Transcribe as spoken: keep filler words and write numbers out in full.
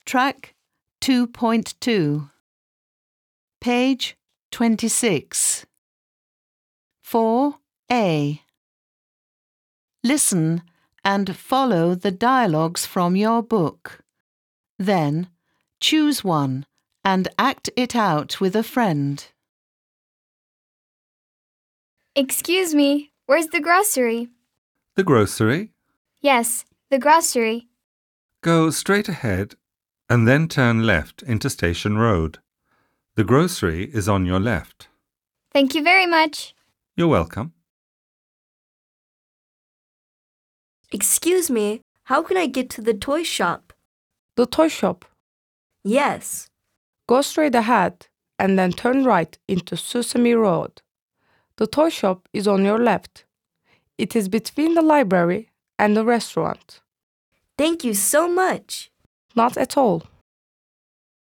Track two point two. Page twenty-six. four A. Listen and follow the dialogues from your book. Then, choose one and act it out with a friend. Excuse me, where's the grocery? The grocery? Yes, the grocery. Go straight ahead and then turn left into Station Road. The grocery is on your left. Thank you very much. You're welcome. Excuse me, how can I get to the toy shop? The toy shop. Yes. Go straight ahead and then turn right into Sesame Road. The toy shop is on your left. It is between the library and the restaurant. Thank you so much. Not at all.